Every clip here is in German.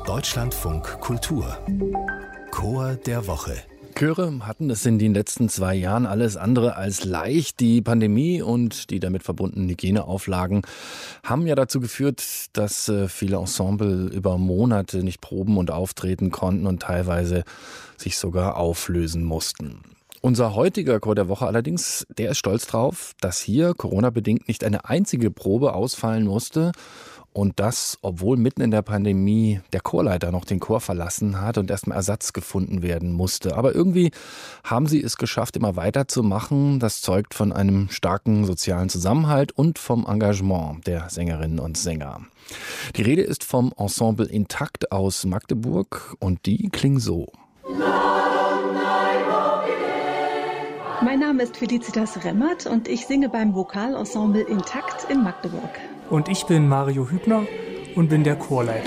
Deutschlandfunk Kultur Chor der Woche. Chöre hatten es in den letzten 2 Jahren alles andere als leicht. Die Pandemie und die damit verbundenen Hygieneauflagen haben ja dazu geführt, dass viele Ensemble über Monate nicht proben und auftreten konnten und teilweise sich sogar auflösen mussten. Unser heutiger Chor der Woche allerdings, der ist stolz drauf, dass hier Corona-bedingt nicht eine einzige Probe ausfallen musste. Und das, obwohl mitten in der Pandemie der Chorleiter noch den Chor verlassen hat und erstmal Ersatz gefunden werden musste. Aber irgendwie haben sie es geschafft, immer weiterzumachen. Das zeugt von einem starken sozialen Zusammenhalt und vom Engagement der Sängerinnen und Sänger. Die Rede ist vom Ensemble Intakt aus Magdeburg und die klingen so. Mein Name ist Felicitas Remmert und ich singe beim Vokalensemble Intakt in Magdeburg. Und ich bin Mario Hübner und bin der Chorleiter.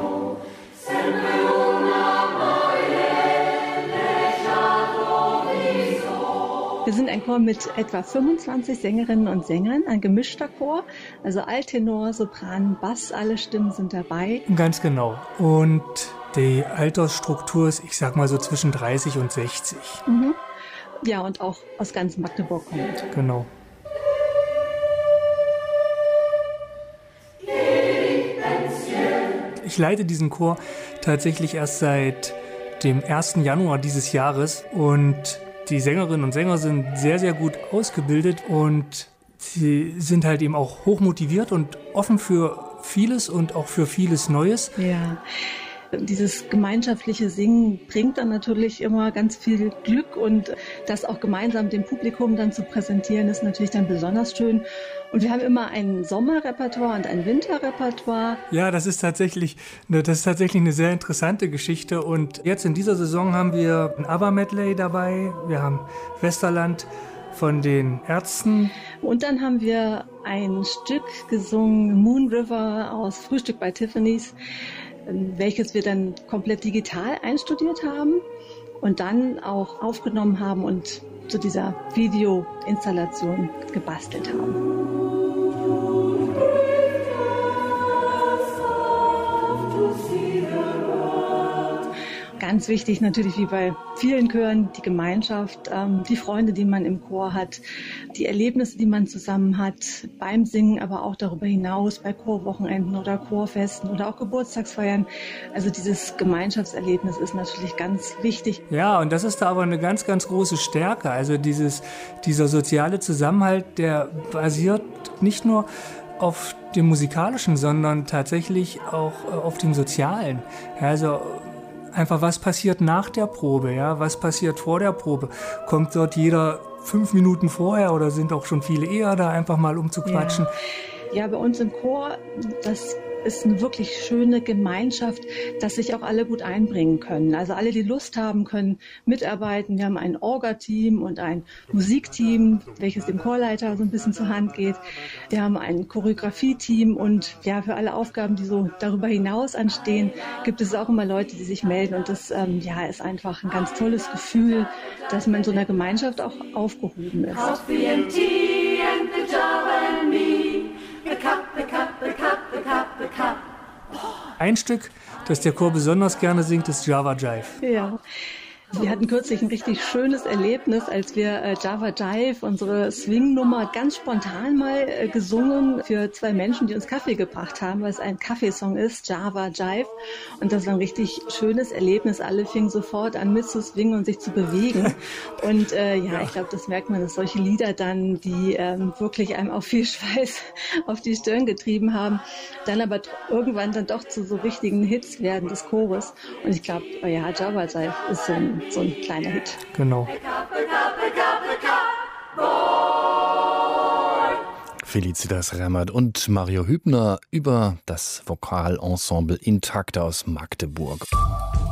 Wir sind ein Chor mit etwa 25 Sängerinnen und Sängern, ein gemischter Chor, also Alttenor, Sopran, Bass, alle Stimmen sind dabei. Ganz genau. Und die Altersstruktur ist, ich sag mal so zwischen 30 und 60. Mhm. Ja, und auch aus ganz Magdeburg kommt. Genau. Ich leite diesen Chor tatsächlich erst seit dem 1. Januar dieses Jahres und die Sängerinnen und Sänger sind sehr, sehr gut ausgebildet und sie sind halt eben auch hochmotiviert und offen für vieles und auch für vieles Neues. Ja. Dieses gemeinschaftliche Singen bringt dann natürlich immer ganz viel Glück und das auch gemeinsam dem Publikum dann zu präsentieren, ist natürlich dann besonders schön. Und wir haben immer ein Sommerrepertoire und ein Winterrepertoire. Ja, das ist tatsächlich eine sehr interessante Geschichte. Und jetzt in dieser Saison haben wir ein ABBA-Medley dabei. Wir haben Westerland von den Ärzten. Und dann haben wir ein Stück gesungen, Moon River aus Frühstück bei Tiffany's, welches wir dann komplett digital einstudiert haben und dann auch aufgenommen haben und zu dieser Videoinstallation gebastelt haben. Ganz wichtig natürlich, wie bei vielen Chören, die Gemeinschaft, die Freunde, die man im Chor hat, die Erlebnisse, die man zusammen hat, beim Singen, aber auch darüber hinaus, bei Chorwochenenden oder Chorfesten oder auch Geburtstagsfeiern. Also dieses Gemeinschaftserlebnis ist natürlich ganz wichtig. Ja, und das ist da aber eine ganz, ganz große Stärke. Also dieser soziale Zusammenhalt, der basiert nicht nur auf dem Musikalischen, sondern tatsächlich auch auf dem Sozialen. Also einfach, was passiert nach der Probe, ja? Was passiert vor der Probe? Kommt dort jeder 5 Minuten vorher oder sind auch schon viele eher da, einfach mal um zu quatschen? Ja, bei uns im Chor, das ist eine wirklich schöne Gemeinschaft, dass sich auch alle gut einbringen können. Also alle, die Lust haben, können mitarbeiten. Wir haben ein Orga-Team und ein Musikteam, welches dem Chorleiter so ein bisschen zur Hand geht. Wir haben ein Choreografie-Team und ja, für alle Aufgaben, die so darüber hinaus anstehen, gibt es auch immer Leute, die sich melden. Und das ist einfach ein ganz tolles Gefühl, dass man in so einer Gemeinschaft auch aufgehoben ist. Ein Stück, das der Chor besonders gerne singt, ist Java Jive. Ja. Wir hatten kürzlich ein richtig schönes Erlebnis, als wir Java Jive, unsere Swing-Nummer, ganz spontan mal gesungen für 2 Menschen, die uns Kaffee gebracht haben, weil es ein Kaffeesong ist, Java Jive. Und das war ein richtig schönes Erlebnis. Alle fingen sofort an mitzuswingen und sich zu bewegen. Und ich glaube, das merkt man, dass solche Lieder dann, die wirklich einem auch viel Schweiß auf die Stirn getrieben haben, dann aber irgendwann dann doch zu so richtigen Hits werden des Chores. Und ich glaube, Java Jive ist so ein kleiner Hit. Genau. Felicitas Remmert und Mario Hübner über das Vokalensemble Intakt aus Magdeburg.